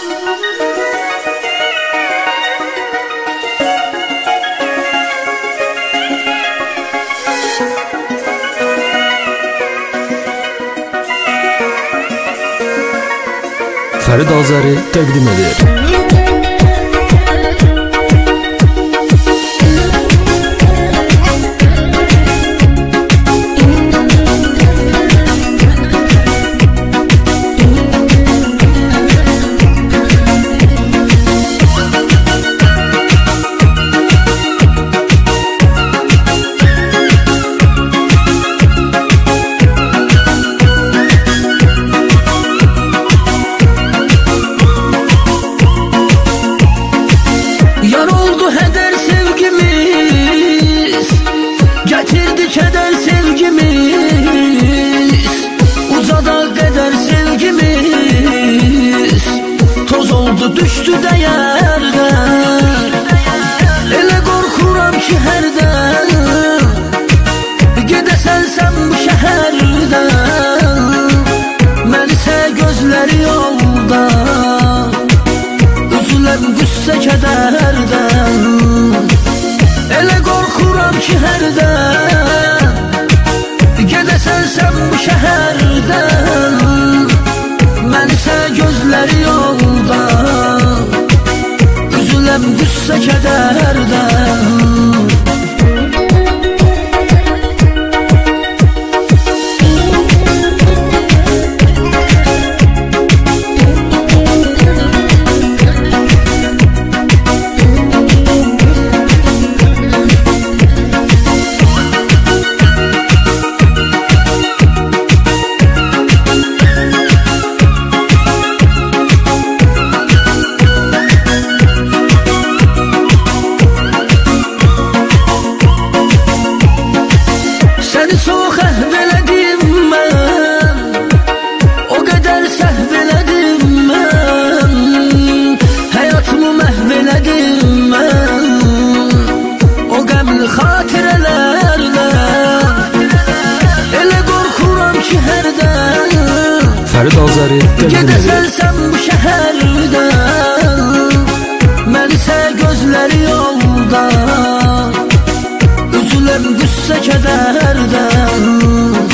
Fərid Azəri təqdim edir. Düşdü dəyərdən, elə qorxuram ki hərdən gedəsən sən bu şəhərdən, məni sə gözləri yolda, üzüləm qüssə kədərdən. Elə qorxuram ki hərdən gedəsən sən bu şəhərdən, məni sə gözləri yolda, üzüləm qüssə kədərdən. Səni çox əhv elədim mən, o qədər səhv elədim mən, həyatımı məhv elədim mən, o qəmli xatirələrdən. Elə qorxuram ki hərdən Fərid Azəri gedəsən sən bu şəhərdən, məni sə gözləri yolda, üzüləm qüssə kədərdən.